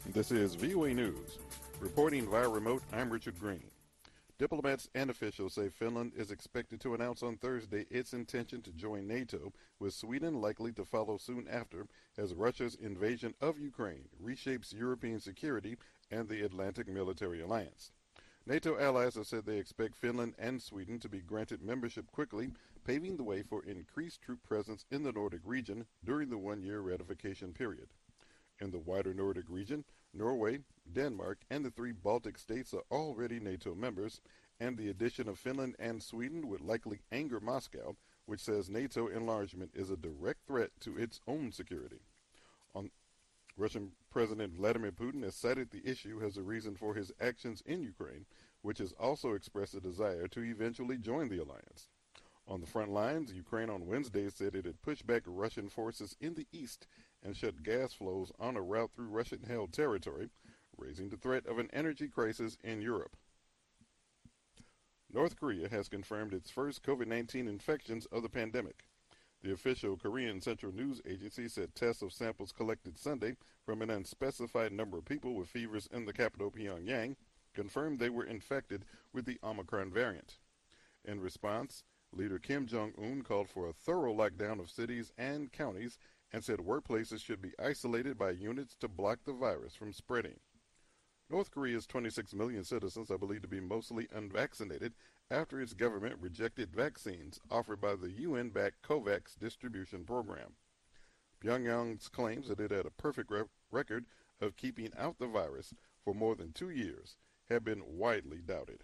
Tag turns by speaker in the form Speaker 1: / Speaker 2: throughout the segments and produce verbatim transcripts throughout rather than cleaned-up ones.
Speaker 1: This is V O A News. Reporting via remote, I'm Richard Green. Diplomats and officials say Finland is expected to announce on Thursday its intention to join NATO, with Sweden likely to follow soon after, as Russia's invasion of Ukraine reshapes European security and the Atlantic Military Alliance. NATO allies have said they expect Finland and Sweden to be granted membership quickly, paving the way for increased troop presence in the Nordic region during the one-year ratification period. In the wider Nordic region, Norway, Denmark, and the three Baltic states are already NATO members, and the addition of Finland and Sweden would likely anger Moscow, which says NATO enlargement is a direct threat to its own security. On Russian President Vladimir Putin has cited the issue as a reason for his actions in Ukraine, which has also expressed a desire to eventually join the alliance. On the front lines, Ukraine on Wednesday said it had pushed back Russian forces in the east and shut gas flows on a route through Russian-held territory, raising the threat of an energy crisis in Europe. North Korea has confirmed its first COVID nineteen infections of the pandemic. The official Korean Central News Agency said tests of samples collected Sunday from an unspecified number of people with fevers in the capital Pyongyang confirmed they were infected with the Omicron variant. In response, Leader Kim Jong-un called for a thorough lockdown of cities and counties and said workplaces should be isolated by units to block the virus from spreading. North Korea's twenty-six million citizens are believed to be mostly unvaccinated after its government rejected vaccines offered by the U N-backed COVAX distribution program. Pyongyang's claims that it had a perfect re- record of keeping out the virus for more than two years have been widely doubted.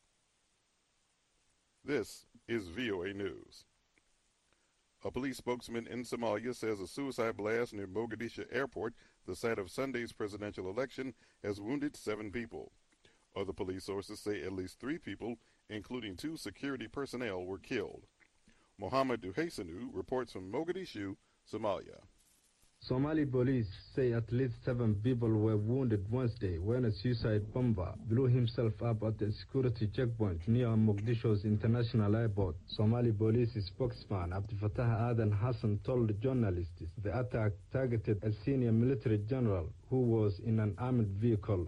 Speaker 1: This is V O A News. A police spokesman in Somalia says a suicide blast near Mogadishu Airport, the site of Sunday's presidential election, has wounded seven people. Other police sources say at least three people, including two security personnel, were killed. Mohammed Duhaisanu reports from Mogadishu, Somalia.
Speaker 2: Somali police say at least seven people were wounded Wednesday when a suicide bomber blew himself up at a security checkpoint near Mogadishu's international airport. Somali police spokesman Abdel Fattah Adan Hassan told journalists the attack targeted a senior military general who was in an armored vehicle.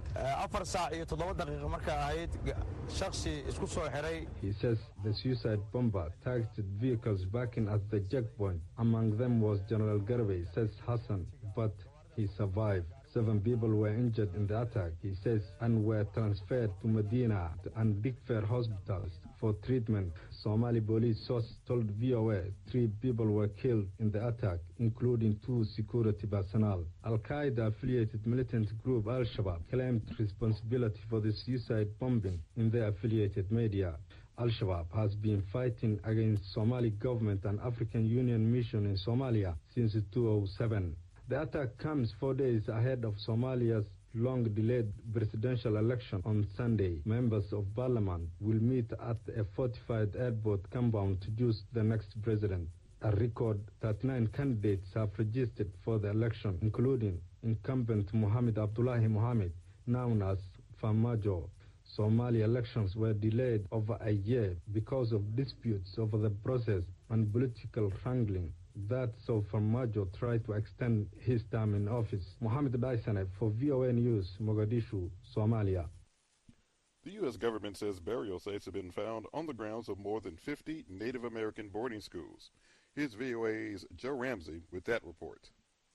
Speaker 2: He says the suicide bomber targeted vehicles backing at the checkpoint. Among them was General Garvey, says Hassan, but he survived. Seven people were injured in the attack, he says, and were transferred to Medina and Big Fair hospitals for treatment. Somali police sources told V O A three people were killed in the attack, including two security personnel. Al-Qaeda-affiliated militant group Al-Shabaab claimed responsibility for the suicide bombing in their affiliated media. Al-Shabaab has been fighting against Somali government and African Union mission in Somalia since two thousand seven. The attack comes four days ahead of Somalia's long-delayed presidential election on Sunday. Members of parliament will meet at a fortified airport compound to choose the next president. A record thirty-nine candidates have registered for the election, including incumbent Mohamed Abdullahi Mohamed, known as Farmajo. Somali elections were delayed over a year because of disputes over the process and political wrangling that saw Farmajo try to extend his term in office. Mohamed Daisaneh for V O A News, Mogadishu, Somalia.
Speaker 1: The U S government says burial sites have been found on the grounds of more than fifty Native American boarding schools. Here's V O A's Joe Ramsey with that report.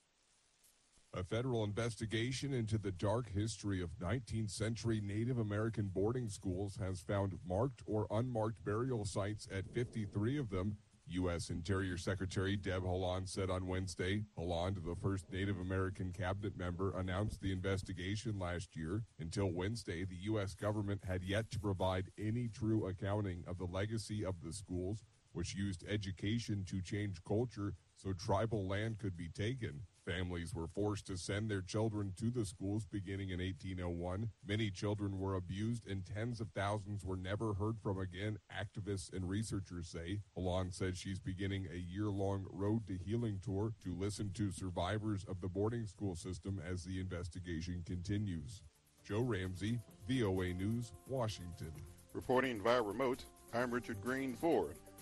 Speaker 3: A federal investigation into the dark history of nineteenth century Native American boarding schools has found marked or unmarked burial sites at fifty-three of them. U S Interior Secretary Deb Haaland said on Wednesday. Haaland, the first Native American cabinet member, announced the investigation last year. Until Wednesday, the U S government had yet to provide any true accounting of the legacy of the schools, which used education to change culture so tribal land could be taken. Families were forced to send their children to the schools beginning in eighteen oh one. Many children were abused and tens of thousands were never heard from again, activists and researchers say. Haaland said she's beginning a year-long Road to Healing tour to listen to survivors of the boarding school system as the investigation continues. Joe Ramsey, V O A News, Washington.
Speaker 1: Reporting via remote, I'm Richard Green for